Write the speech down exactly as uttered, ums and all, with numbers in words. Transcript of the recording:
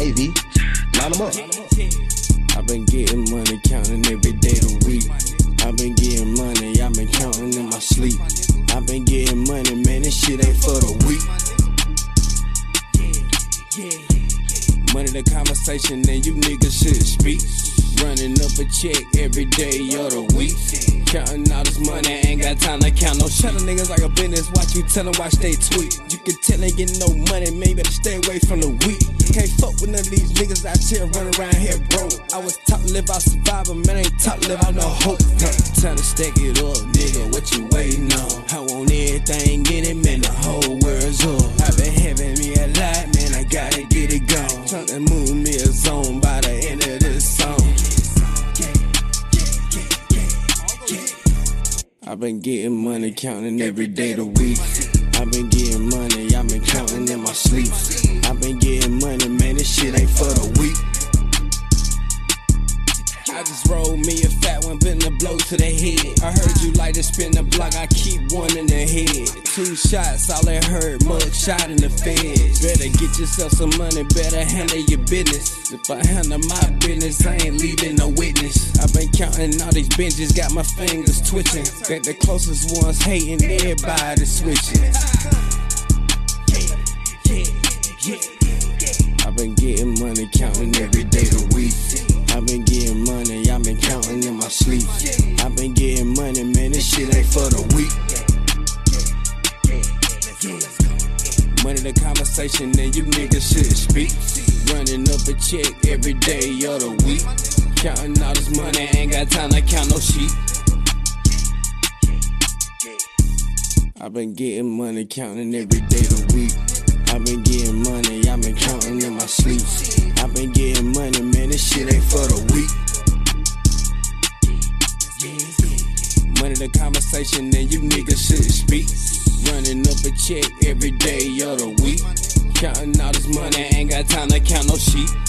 A V, line them up. I've been getting money, counting every day of the week. I've been getting money, I've been counting in my sleep. I've been getting money, man, this shit ain't for the weak. Money the conversation, and you niggas should speak. Running up a check every day of the week. Counting all this money, ain't got time to count no shit. Tell niggas like a business, watch you tell them, watch they tweet. You can tell they get no money, maybe better stay away from the weak. Can't fuck with none of these niggas out here running around here broke. I was taught to live out survivor, man, ain't taught to live out no hope. Time to stack it up, nigga, what you waiting on? I want everything in it, man, the whole world's up. I been having me a lot, man, I gotta get it gone. Trying to move me a zone by the end of this song. I've been getting money, counting every day of the week. I've been getting money, I've been counting in my sleep. I've been getting money, man, this shit ain't for the weak. I just rolled me a fat one, putting a blow to the head. I heard you like to spin the block, I keep one in the head. Two shots, all I heard, mug shot in the feds. Better get yourself some money, better handle your business. If I handle my business, I ain't leaving no witness. I've been counting all these benches, got my fingers twitching. Got the closest ones hating, everybody switching. I've been getting money, counting every day of the week. I've been getting money, I've been counting in my sleep. I've been getting money, man, this shit ain't for the weak. Money the conversation, and you niggas should speak. Running up a check every day of the week. Counting all this money, ain't got time to count no sheep. I've been getting money, counting every day of the week. I've been getting money, I've been counting in my sleep. I've been getting money, man, this shit ain't for the weak. Money the conversation, and you niggas should speak. Running up a check every day of the week. Counting all this money, ain't got time to count no sheep.